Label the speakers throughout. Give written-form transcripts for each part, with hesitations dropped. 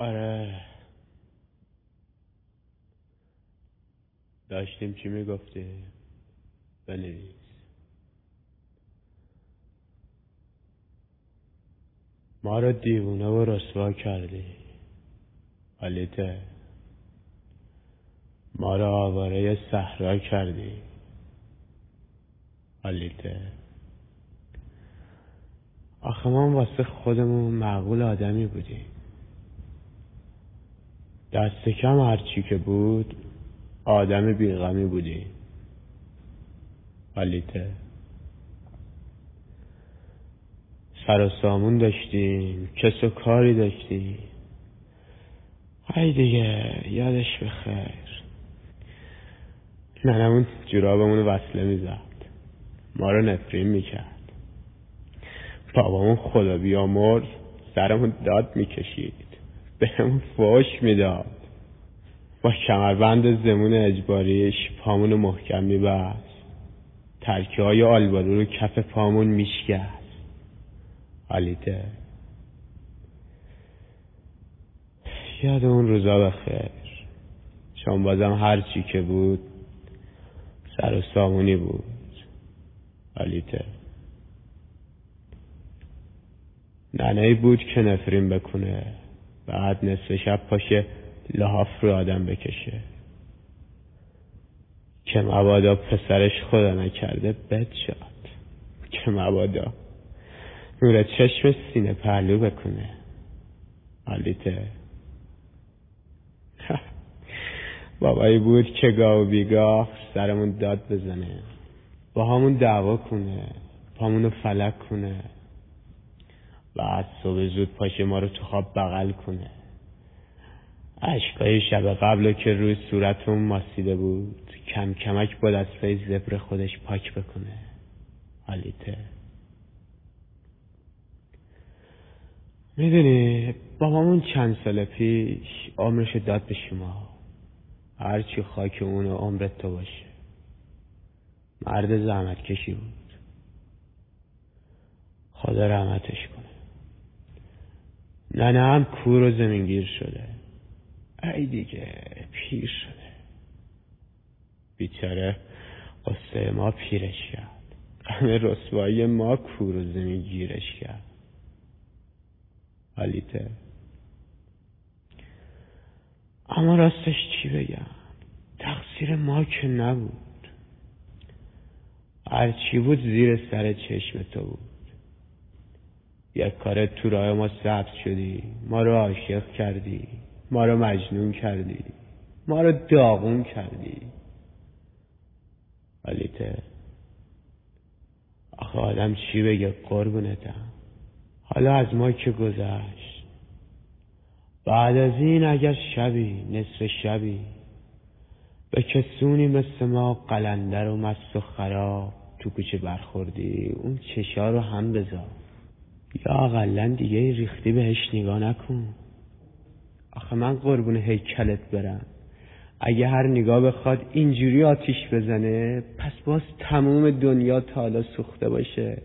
Speaker 1: آره داشتیم چی میگفتی؟ بنویس. ما رو دیوونه و رسوا کردی حالیته. ما رو آواره صحرا کردی حالیته. آخه ما واسه خودمون معقول آدمی بودیم. دست کم هرچی که بود آدم بیغمی بودیم حالیته. سر و سامون داشتیم، کس و کاری داشتیم. های دیگه یادش بخیر. ننمون جورابمون وصله میزد، ما رو نفرین میکرد. بابامون خدا بیامرز سرمون داد میکشید، بهمون فحش میداد. با کمربند زمون اجباریش پامونو محکم میبست، ترکه های آلبالو رو کف پامون میشکست حالیته. یاد اون روزا بخیر، چون بازم هر چی که بود سر و سامونی بود حالیته. ننهی بود که نفرین بکنه، بعد نصف شب پاشه لحاف رو آدم بکشه که مبادا پسرش خدا نکرده بد شد، که مبادا نور چشم سینه پهلو بکنه حالیته. بابایی بود که گاه و بیگاه سرمون داد بزنه، با همون دعوا کنه، پامونو فلک کنه، بعد صبح زود پاشه ما رو تو خواب بغل کنه. اشکای شب قبل که روی صورتمون ماسیده بود کم کمک با دستای زبر خودش پاک بکنه حالیته. میدونی بابامون چند سال پیش عمرش داد به شما، هرچی خاک اون و عمرت تو باشه. مرد زحمت کشی بود، خدا رحمتش کنه. ننه هم کور و زمینگیر شده، ای دیگه پیر شده. بیچاره قصه ما پیرش کرد، غم رسوایی ما کور و زمینگیرش کرد حالیته. اما راستش چی بگم، تقصیر ما که نبود. هرچی بود زیر سر چشم تو بود. یک کار تو راه ما سبز شدی، ما رو عاشق کردی، ما رو مجنون کردی، ما رو داغون کردی حالیته. آخه آدم چی بگه قربونتم. حالا از ما که گذشت، بعد از این اگر شبی نصف شبی به کسونی مثل ما قلندر و مست و خراب تو کوچه برخوردی، اون چشا رو هم بذار، یا اقلن دیگه ریختی بهش نگاه نکن. آخه من قربون هیکلت برم، اگه هر نگاه بخواد اینجوری آتیش بزنه پس باز تموم دنیا تا حالا سوخته باشه.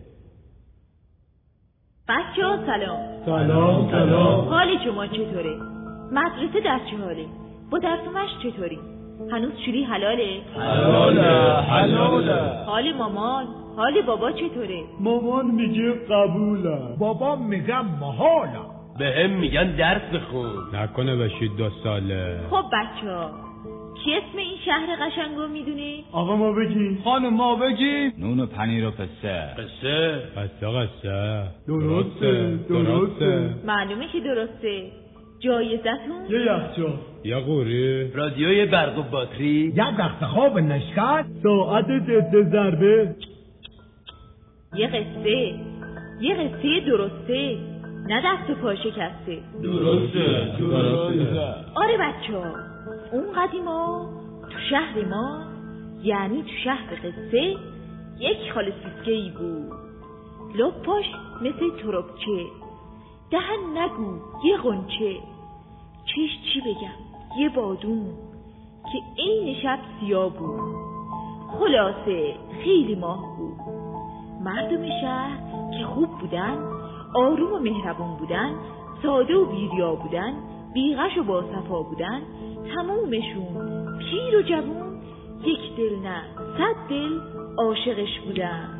Speaker 2: بچه‌ها سلام.
Speaker 3: سلام سلام.
Speaker 2: حال شما چطوره؟ مدرسه در چه حاله؟ با درس و مشق چطوری؟ هنوز شوری حلاله؟
Speaker 3: حلاله.
Speaker 2: حال مامان، حال بابا چطوره؟
Speaker 3: مامان میگه قبوله، بابا میگه محاله.
Speaker 4: به هم میگن درس بخون.
Speaker 1: نکنه بشید 2 ساله.
Speaker 2: خب بچه‌ها کی اسم این شهر قشنگو میدونه؟
Speaker 3: آقا ما بگیم.
Speaker 4: خانم ما بگیم.
Speaker 5: نون و پنیر و قصه.
Speaker 1: قصه
Speaker 3: درسته.
Speaker 2: معلومه که درسته. جایزتون؟
Speaker 3: یه یخچال،
Speaker 1: یه قوری،
Speaker 4: رادیوی برق و باتری،
Speaker 3: یه تخت خواب نشکت، ساعت ضد ضربه،
Speaker 2: یه قصه درسته، نه دست و پا شکسته.
Speaker 4: درسته.
Speaker 2: آره بچه‌ها، اون قدیما تو شهر ما، یعنی تو شهر قصه، یک خاله سیسکه‌ای بود. لپاش مثل تربچه، دهن نگو یه غنچه، چش چی بگم یه بادون که عین شب سیاه بود. خلاصه خیلی ماه بود. مردم شهر که خوب بودن، آروم و مهربون بودن، ساده و بیریا بودن، بیغش و با صفا بودن، تمومشون پیر و جوون یک دل نه 100 دل عاشقش بودن.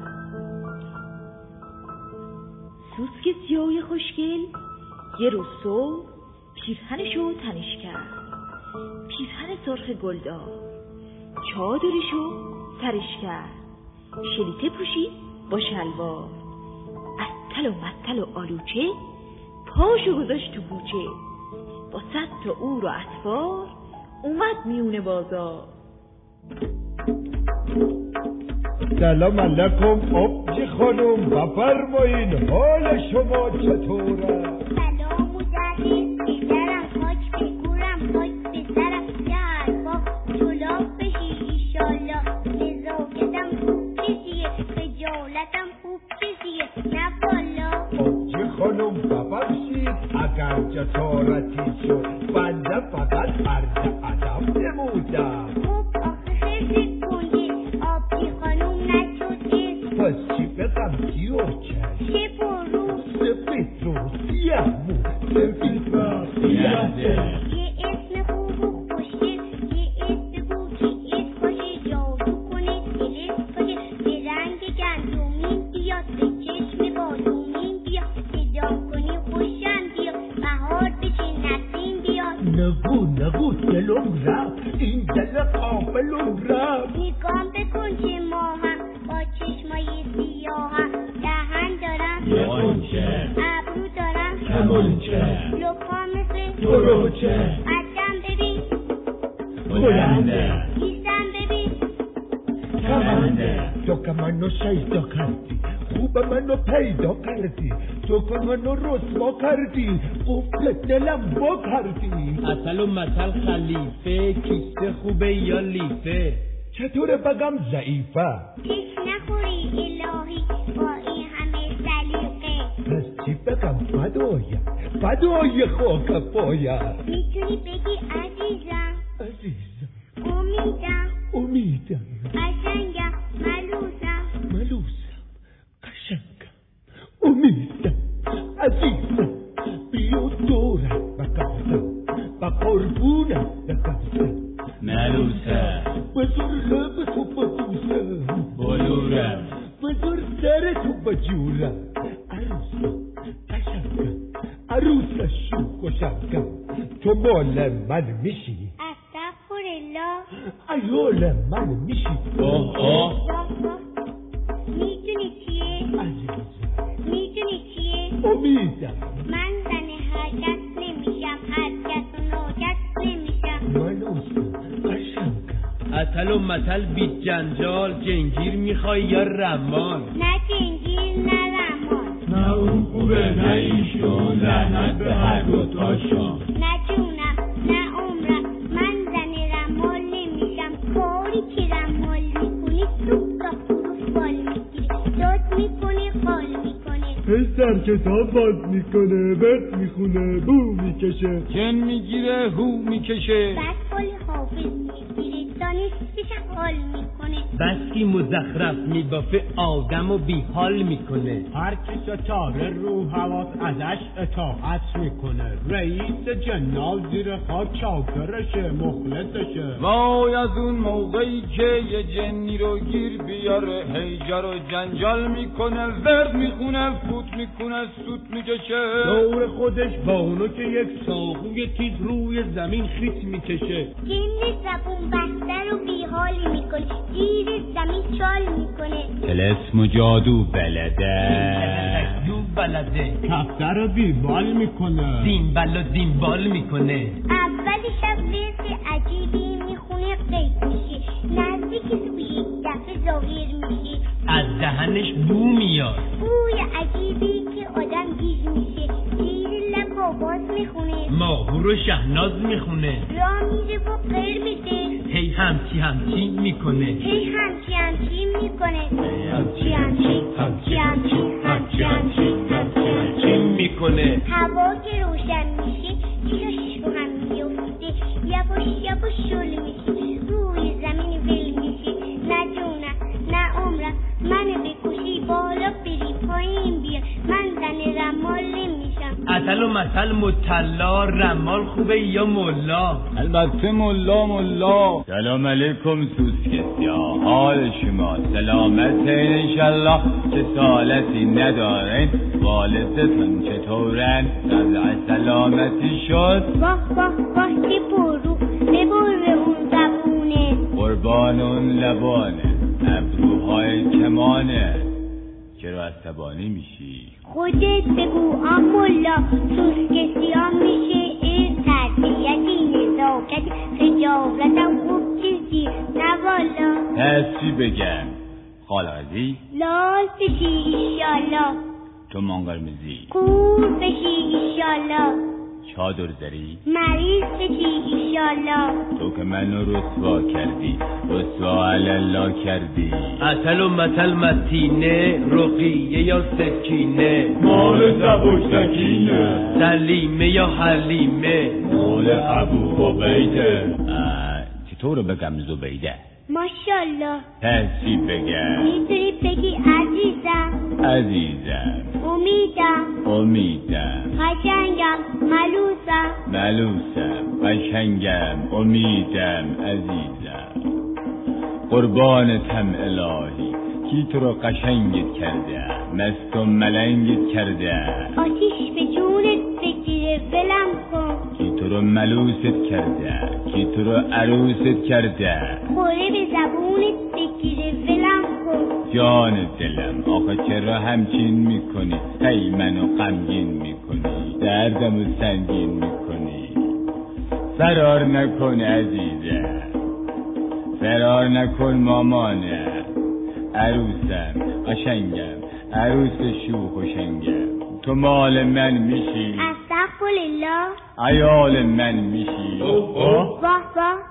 Speaker 2: سوسک سیاه خوشگل یه روز صبح پیرهنشو تنش کرد، پیرهن سرخ گلدار، چادرشو سرش کرد، شلیته پوشید با شلوار، از تل و متل و آلوچه پاشو گذاشت تو کوچه، با 100 تا اور و اطفار اومد میون بازار.
Speaker 3: سلام علیکم آبجی خانم، بفرمایین حال شما چطوره؟
Speaker 5: سلام مدرس، پدرم خاک بگورم خاک بسرم، یه حرفا طلاق بشی ایشالله، نزاکتم خوب چیزیه، خجالتم خوب چیزیه، نه والا.
Speaker 3: آبجی خانم ببخشید اگر جسارتی شد، بنده فقط عرض ادب نمودم.
Speaker 5: خب آخه خیلی کنده آبجی خانم نشده،
Speaker 3: پس چی بگم چه؟
Speaker 5: چه برو
Speaker 3: سفید رو سیاه مو، سفید و سیاه دل.
Speaker 5: یه اسم خوب و خوشگل، یه اسم بگو که اسم باشه جادو کنه، دلت باشه به رنگ گندمین بیاد، به چشم بادومین بیاد، صدا کنی خوشم بیاد، بهار بشه نسیم بیاد.
Speaker 3: نگو دلم رفت، این دل قابلم رفت.
Speaker 5: نگام بکن که ماهم با چشمای سیاهم، دهن دارم
Speaker 4: یه قنچه،
Speaker 5: ابرو دارم
Speaker 4: کمانچه،
Speaker 5: لپا مثل
Speaker 3: دروچه،
Speaker 5: قدم ببین
Speaker 4: بلنده،
Speaker 5: ایستم ببین
Speaker 3: کمنده. تو که منو شیدا کردی، خوب منو پیدا کردی، تو که منو رسوا کردی، قفل دلم با کردی.
Speaker 4: اصل و مثل خلیفه، کیسه خوبه یا لیفه؟
Speaker 3: چطوره بگم ضعیفه؟
Speaker 5: کش نخوری الهی با این همه سلیقه،
Speaker 3: پس چی بگم فدای خاک پایم.
Speaker 5: میتونی بگی عزیزم
Speaker 3: امیدم
Speaker 5: قشنگم ملوسم
Speaker 3: قشنگم امیدم عزیزم، بیا دورم بگردم با قربونم بگردم،
Speaker 4: ملوسه،
Speaker 3: بزر لب تو بدوسم،
Speaker 4: بلورم،
Speaker 3: بزر سر تو بجورم، عروسم قشنگم، عروسشو خوشنگم، تو مال من میشی،
Speaker 5: استغفرالله،
Speaker 3: ایال من میشی.
Speaker 4: اوه
Speaker 5: میدونی چیه؟ میدونی چیه؟
Speaker 3: امیدم.
Speaker 5: من زن هرکس نمیشم، هرکس و ناکس نمیشم.
Speaker 3: ملوسم قشنگم.
Speaker 4: اصل و مثل بی جنجال، جنگیر میخوای یا رمال؟
Speaker 5: نه جنگیر نه رمال،
Speaker 4: نه اون خوبه نه ایشون، لعنت به هر دوتاشون.
Speaker 5: نه جونم نه عمرم، من زن رمال نمیشم. کاری که رمال میکنی صبح تا غروب بال میگیری، داد میکنه قال میکنه،
Speaker 3: پسر کتاب باز میکنه، برد میخونه، بو میکشه،
Speaker 4: جن میگیره هو میکشه،
Speaker 5: بعد قال حافظ میگیره، دانشش حال میکنه.
Speaker 4: بسکی مزخرف میبافه آدم و بیحال میکنه.
Speaker 1: هر کی ستاره رو حواس ازش اطاعت میکنه، رئیس جنات زیر خاک چاکرشه، مخلصشه.
Speaker 6: وای از اون موقعی که یه جنی رو گیر بیاره، هیجر و جنجال میکنه، ورد میخونه، فوت میکنه، سوت میکشه،
Speaker 1: دور خودش با اونو که یک ساقوی تیز روی زمین خیت میکشه.
Speaker 5: جن زبون بسته رو بیحال میکنه، زیر زمین چال میکنه،
Speaker 6: طلسم و جادو بلده،
Speaker 4: بلده،
Speaker 1: کفتر رو بیبال میکنه،
Speaker 4: دینبل و دینبال میکنه.
Speaker 5: اول شب رزق عجیبی میخونه، قیب میشه، نزدیک تو یک دفعه ظاهر میشه،
Speaker 4: از دهنش بو میاد،
Speaker 5: بوی عجیبی که آدم گیج میشه، زیر لب آواز میخونه،
Speaker 4: ماهور و شهناز میخونه،
Speaker 5: راه میره و قیر میده،
Speaker 4: هی همچی میکنه،
Speaker 5: هی همچی میکنه،
Speaker 4: همچی میکنه.
Speaker 5: هوا که روشن میشه چشاش رو هم میفته، یواش شل میشه، روی زمین ول میشه، نه جونم نه عمرم، منو بکشی بالا بری پایین بیا، من زن رمال نمیشم.
Speaker 7: اصل و مثل مطلا رمال خوبه یا ملا؟
Speaker 6: البته ملا. سلام علیکم سوسکسی ها، حال شما سلامت انشالله، چه سالتی ندارین، والدتون چطورن، سلامتی شد.
Speaker 5: واه که برو ببر اون زبونه،
Speaker 6: قربان اون لبانه، ابروهای کمانه. چرا عصبانی میشی؟
Speaker 5: خودت بگو آمولا، سوسکسی ها میشه تربیتی نزاکتی خجالتم خوب چیزی نوالا.
Speaker 6: پس چی بگم؟ خالقزی؟
Speaker 5: لال بشی ایشالا.
Speaker 6: تو منقرمزی؟
Speaker 5: کور بشی ایشالا.
Speaker 6: چادر زری؟
Speaker 5: مریض بشی ایشالا.
Speaker 6: تو که منو رسوا کردی، رسوا الله کردی.
Speaker 7: اصل و مثل متینه، رقیه یا سکینه،
Speaker 4: مال زبوش سکینه،
Speaker 7: سلیمه یا حلیمه،
Speaker 4: مال ابو عبیده.
Speaker 6: چطور بگم زبیده؟
Speaker 5: ماشالله.
Speaker 6: پس چی بگم؟
Speaker 5: میتونی بگی عزیزم.
Speaker 6: امیدم.
Speaker 5: قشنگم.
Speaker 6: ملوسم. قشنگم. امیدم. عزیزم. قربانتم الهی، کی تو رو قشنگت کرده، مست و ملنگت کرده.
Speaker 5: آتیش به جونت بگیره ولم کن.
Speaker 6: کی تو رو ملوست کرده، کی تو رو عروست کرده.
Speaker 5: خوره به زبونت بگیره ولم کن.
Speaker 6: جان دلم آخه چرا همچین میکنی، هی منو غمگین میکنی، دردمو سنگین میکنی. فرار نکن عزیزم، فرار نکن مامانه. عروسم قشنگم، عروس شوخ و شنگم. تو مال من میشی،
Speaker 5: استغفرالله.
Speaker 6: عیال من میشی.
Speaker 5: واه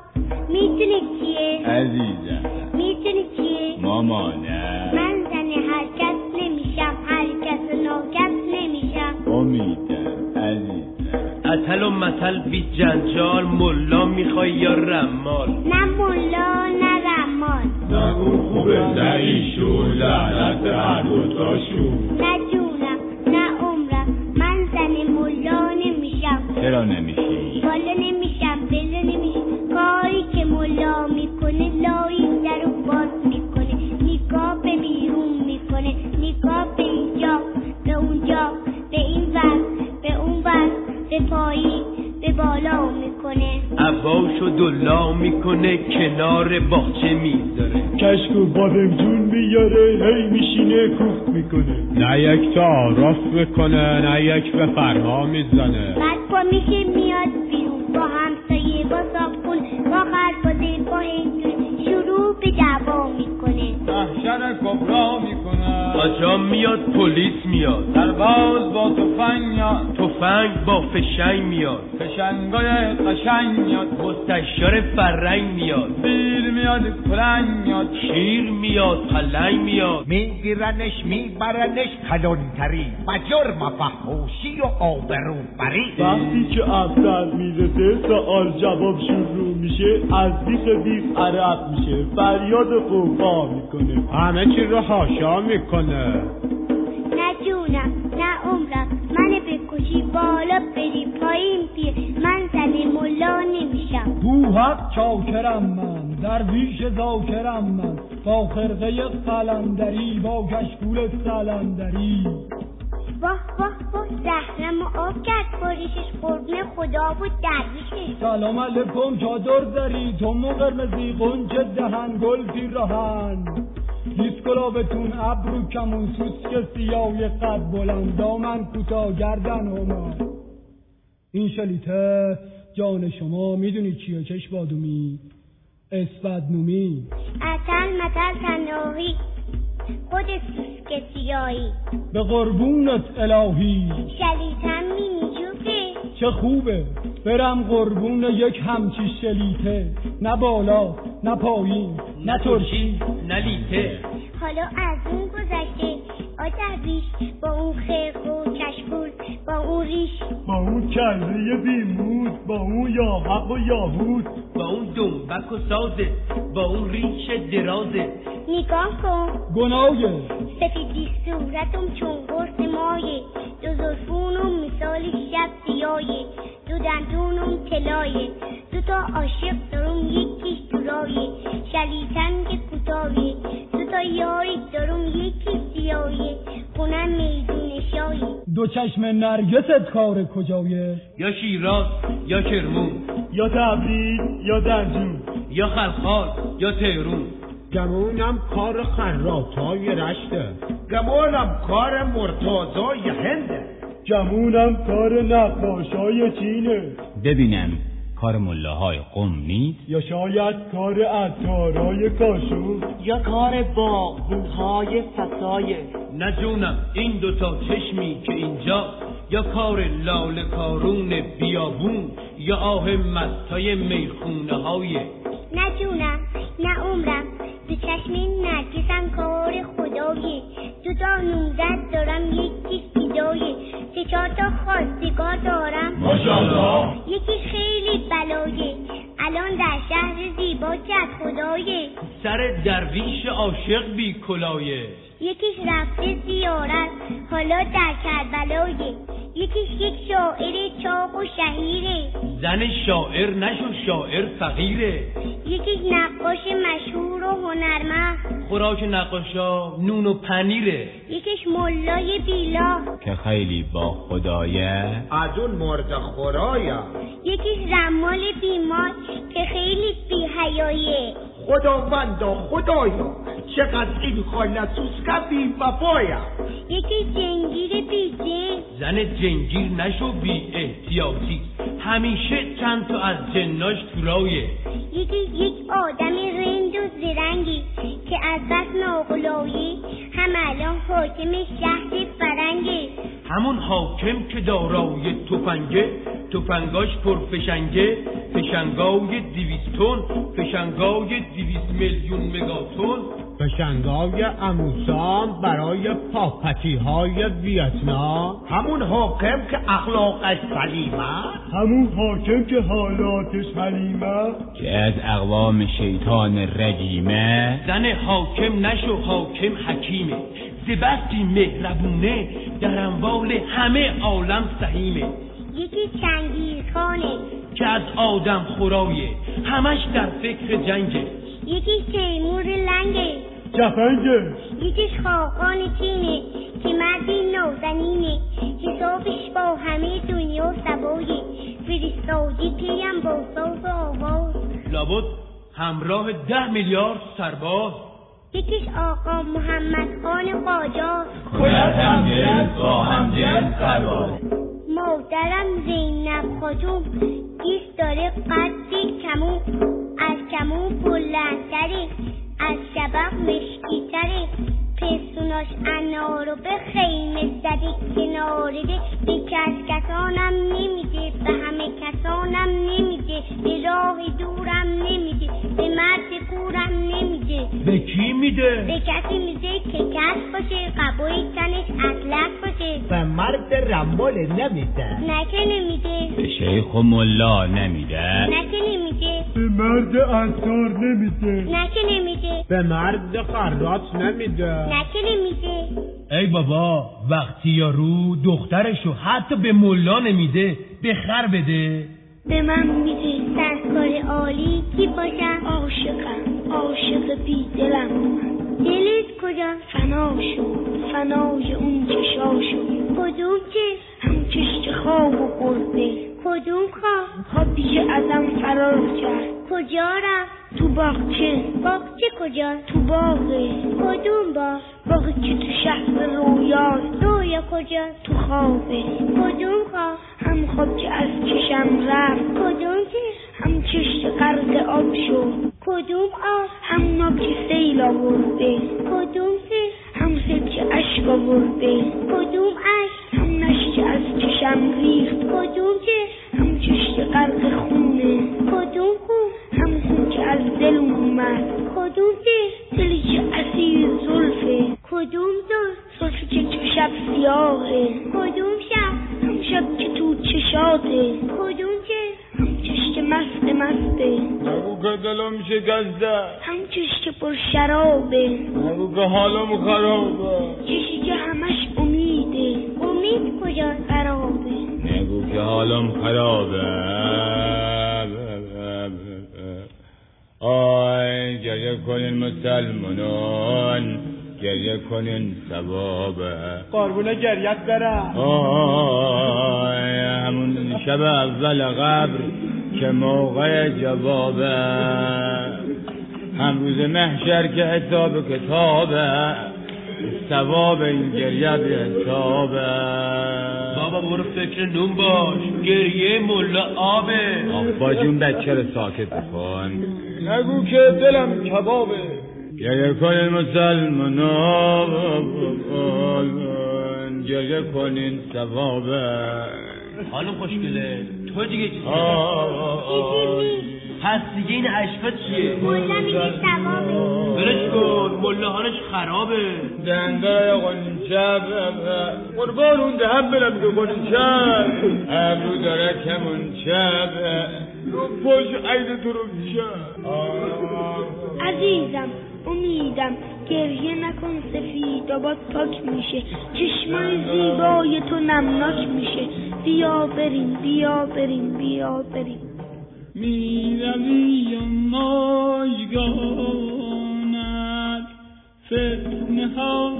Speaker 5: میتونی کیه؟
Speaker 6: عزیزم
Speaker 5: میتونی کیه؟
Speaker 6: مامانه.
Speaker 5: من زن هر کس نمیشم، هر کس ناکس نمیشم.
Speaker 6: امیدم عزیزم.
Speaker 7: اصل و مثل بی جنجال، ملا میخوای یا رمال؟
Speaker 5: نه ملا نه رمال.
Speaker 4: نه اون خوبه نه ایشون، لعنت هر دوتاشون.
Speaker 5: نه جونم نه عمرم، من زن ملا نمیشم.
Speaker 6: چرا نمیشی؟
Speaker 5: والا نمیشم، بلا نمیشم. کاری که ملا میکنه لایی در رو باز میکنه، نگاه به بیرون میکنه، نگاه به اینجا به اونجا، به این ور به اون ور، به پایین به بالا میکنه.
Speaker 7: عباشو دلا میکنه، کنار باغچه میذاره،
Speaker 4: کشک و بادمجون میاره، هی میشینه کوفت میکنه.
Speaker 1: نه یک تعارف میکنه، نه یک به فرها میزنه.
Speaker 5: بعد پا میشه میاد بیرون، با همسایه با صابخون با خربازه با هندون شروع به دعوا میکنه.
Speaker 6: محشر کبرا میکنه.
Speaker 7: آجا میاد، پلیس میاد،
Speaker 6: سرباز با تفنگ میاد،
Speaker 7: تفنگ با فشنگ میاد،
Speaker 6: فشنگای قشنگ میاد،
Speaker 7: مستشار فرنگ میاد،
Speaker 6: بیل میاد پلنگ میاد،
Speaker 7: شیر میاد پلنگ میاد.
Speaker 3: میگیرنش میبرنش کلانتری، با جرم فحاشی و آبروبری.
Speaker 4: وقتی که افسر میرسه سوال جواب شروع میشه، از بیخ عرق میشه، فریاد و قوقا میکنه،
Speaker 1: همه چی رو حاشا میکنه.
Speaker 5: نه جونم نه عمرم، من بکشی بالا بری پایین پیر، من زن ملا نمیشم.
Speaker 8: تو حق چاکرم من، درویش ذاکرم من، با خرقه قلندری، با کشکول سلندری.
Speaker 5: واه زهرم آب کرد باریشش، قربون خدا بود درویشش.
Speaker 8: سلام علیکم چادر داری، تو قرمزی قنچه دهن، گل پیراهن لیس گلابتون، ابرو کمون، سوسک سیاه قد بلند، دامن کوتاه گردن هما. این شلیته جان شما میدونی چیه؟ چش بادومی اسفدنومی،
Speaker 5: اتل متل تناهی، خود سوسک سیاهی.
Speaker 8: به قربونت الهی
Speaker 5: شلیتم مینیجوبه،
Speaker 8: چه خوبه برم قربون یک همچی شلیته، نه بالا نه پایین نه ترشی
Speaker 7: نه لیته.
Speaker 5: حالا از اون گذشته آدرویش، با اون خرق و کشکول، با اون ریش،
Speaker 4: با اون کله بیمود، با اون یاحق و یاهود،
Speaker 7: با اون دنبک و سازه، با اون ریش درازه.
Speaker 5: نگاه کن
Speaker 8: گناهه
Speaker 5: سفیدی صورتم چون قرص مایه، دو زلفونم مثال خیال شب سیایه، دو دندونم طلایه، دو تا عاشق دارم یکیش تو رایه، شلیتم که کوتاهه، دو تا یاری دارم یکی سیایه، خونم میدون شایه.
Speaker 8: دو چشم نرگست کار کجایه؟
Speaker 7: یا شیراز یا کرمون
Speaker 4: یا تبریز یا زنجون
Speaker 7: یا خلخال یا تهرون.
Speaker 3: گمونم کار خراتای رشته، گمونم کار مرتضای هنده،
Speaker 4: گمونم کار نقاشای چینه.
Speaker 6: ببینم کار ملاهای قم نیست؟
Speaker 4: یا شاید کار عطارای کاشون
Speaker 9: یا کار باغبونهای فسایه.
Speaker 7: نه جونم این دوتا چشمی که اینجا، یا کار لاله کارون بیابون یا آه مستای میخونه های.
Speaker 5: نه جونم نه عمرم دو چشم نرگسم کار خدایه، دو تا 19 دارم یکی فدایه، 3-4 تا خواستگار دارم
Speaker 3: ماشاءالله،
Speaker 5: یکی خیلی بلایه، الان در شهر زیبا جد خدایه،
Speaker 7: سر درویش عاشق بی کلایه،
Speaker 5: یکیش رفته زیارت حالا در کربلایه، یکیش یک شاعر چاق و شهیره،
Speaker 7: زن شاعر نشو شاعر فقیره،
Speaker 5: یکیش نقاش مشهور و هنرمند،
Speaker 7: خوراک نقاشا نون و پنیره،
Speaker 5: یکیش ملای بیلا
Speaker 6: که خیلی با خدایه،
Speaker 3: از اون مرد خورایه،
Speaker 5: یکیش رمال بیمار که خیلی بی حیایه.
Speaker 3: خداوندا خدایا چقدر این خالصوسکا بی وفایا.
Speaker 5: یکی جنگیر بیجه،
Speaker 7: زن جنگیر نشو بی احتیاطی، همیشه چند تا از جناش تو رایه،
Speaker 5: یکی یک آدم رند و زرنگی که از بس ناغلایه هم الان حاکم شهر فرنگه،
Speaker 7: همون حاکم که دارای تفنگه، تفنگاش پرفشنگه، فشنگای 200 تن، فشنگای 200 میلیون مگاتن،
Speaker 3: فشنگای اموسام برای پاپتی های ویتنام، همون حاکم که اخلاقش سلیمه،
Speaker 4: همون حاکم که حالاتش حلیمه،
Speaker 6: که از اقوام شیطان رجیمه.
Speaker 7: زن حاکم نشو حاکم حکیمه، زبستی مهربونه در اموال همه عالم سهیمه،
Speaker 5: یکی چنگیزخانه
Speaker 7: که از آدم خورایه، همش در فکر جنگه،
Speaker 5: یکی تیمور لنگه،
Speaker 4: جفنگه،
Speaker 5: یکیش خاقان چینه که مردی نازنینه، حسابش با همه دنیا سبایه، فرستادی پیم با ساز و آواز،
Speaker 7: لابد همراه 10 میلیارد سرباز،
Speaker 5: یکیش آقا محمد خان قاجار،
Speaker 3: باید همجنس با همجنس سرباز.
Speaker 5: مادرم زینب خاتون دیست داره قدی کمون، از کمون بلندتره، از شبق مشکیتره، پسوناش انارو به خیمه زده کنارده، به کسانم نمیده، به همه کسانم نمیده، به راه دورم نمیده، به مرد کورم نمیده.
Speaker 7: به کی میده؟
Speaker 5: به کسی میده که کس باشه، قبای تنش اطلق باشه.
Speaker 3: به مرد رمال نمیده،
Speaker 5: نه که نمیده.
Speaker 6: به شیخ و ملا نمیده،
Speaker 5: نه که نمیده.
Speaker 4: به مرد عطار نمیده،
Speaker 5: نه که نمیده.
Speaker 3: به مرد خراط نمیده،
Speaker 5: نه که نمیده.
Speaker 7: ای بابا وقتی یارو دخترشو حتی به ملا نمیده، به خر بده.
Speaker 5: به من میده دستکار عالی کی باشم؟ عاشقم، عاشق بی دلم. دلت کجا؟ فناشو، فنای اون چشاشو. کدوم چش؟ هم چشت خواب و برده. کدوم خواب؟ خوابی که ازم فرار کرد. کجا رفت؟ تو باغچه. باغچه کجا؟ تو باغه. کدوم باغ؟ باغی که تو شهر رویاست. رویا کجا؟ تو خوابه. کدوم خواب؟ هم خواب که از چشم رفت. کدوم چشم؟ هم چشت غرق آب شد. کدوم آب؟ هم آب که سیل آورده. کدوم سیل؟ هم سیل که اشک آورده. کدوم اشک؟ هم نشت که از چشم ریخت. کدوم چشم؟ هم چشت غرق خونه. کدوم خون؟ هم خون که از دل اومد. کدوم دل؟ دلی که اسیر زلفه. کدوم زلف؟ زلفی که تو شب سیاهه. کدوم شب؟ هم شب که تو چشاته. کدوم چشم؟ هم چشت مسته.
Speaker 6: نگو که دلم شکسته،
Speaker 5: هم چشت پر شرابه.
Speaker 6: نگو که حالم خرابه،
Speaker 5: چشی که همش امیده. امید کجا؟ خرابه.
Speaker 6: حالم خرابه. آی گریه کنین مسلمانان، گریه کنین ثوابه.
Speaker 4: قربون گریت برم.
Speaker 6: آی همون شب اول قبر که موقع جوابه، هم روز محشر که حساب کتابه، ثواب این گریه بی حسابه.
Speaker 7: بابا برو فکر نون باش، گریه ملا آبه.
Speaker 6: آبا جون بچه رو ساکت بکن،
Speaker 4: نگو که دلم کبابه.
Speaker 6: گریه کنین مسلمانان، گریه کنین ثوابه.
Speaker 7: حالا خوشگله تو دیگه چیزی پس دیگه این عشقا چیه؟
Speaker 5: ملا میگه ثوابه.
Speaker 7: برش کن، ملا حالش خرابه.
Speaker 6: دنگای قنچه قربان اون دهم برم که قنچه ابرو داره کمونچه رو پاش عید تو رو میشه.
Speaker 5: عزیزم امیدم گریه نکن سفید آباد پاک میشه، چشمای زیبای تو نمناک میشه. بیا بریم بیا بریم بیا بریم.
Speaker 8: میروی و ماژگانت فتنه ها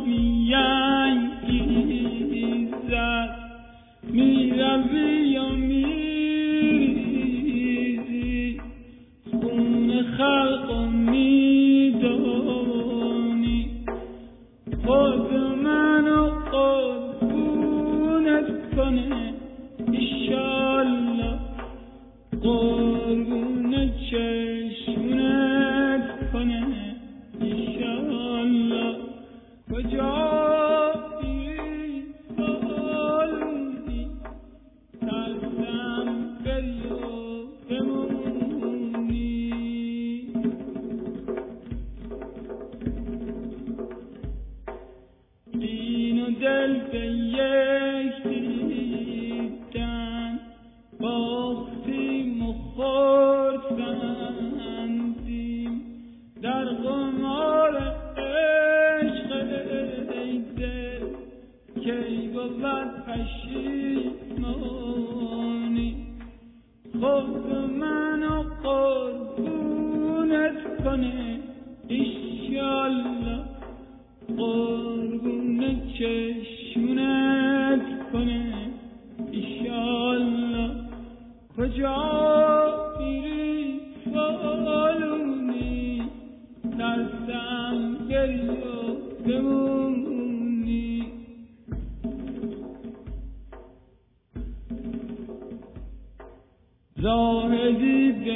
Speaker 8: میانگیزد، میروی و میریزی خون خلق و میدانی، خود منو قربونت کنه ایشالله، قربون چشمونت کنه ایشالله. کجا بیری سالونی ترسم بری و بمونی. دین و دل به یک دیدن باختیم و خورسندیم، در قمار عشق ای دل کی بود پشیمانی. خود منو قربونت کنه ایشالله، قربون چشمونت کنه ایشالله. کجا میری فالونی ترسم بری و بمونی. زاهدی به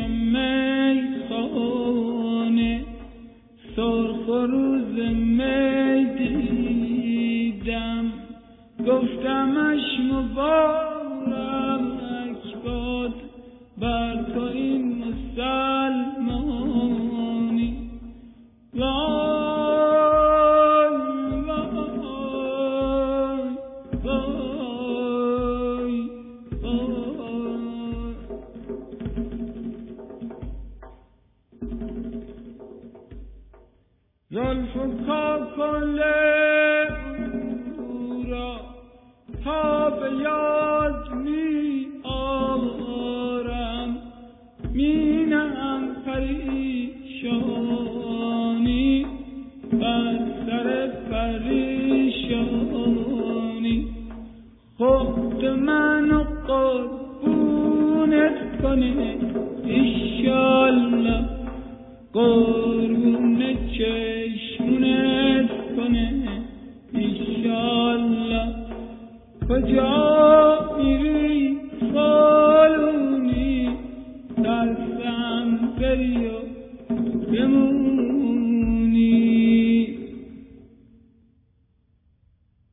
Speaker 8: میخانه سرخ و روز می دیدم، گفتمش مبارک باد بر تو این مسلمانی. وای وای وای زلف و کاکل او را تا به یاد می آرم، مینم پریشانی بر سر پریشانی. خود منو قربونت کنه ایشالله، قربون چشمونت کنه ایشالله. کجا میری فالونی ترسم بری و بمونی.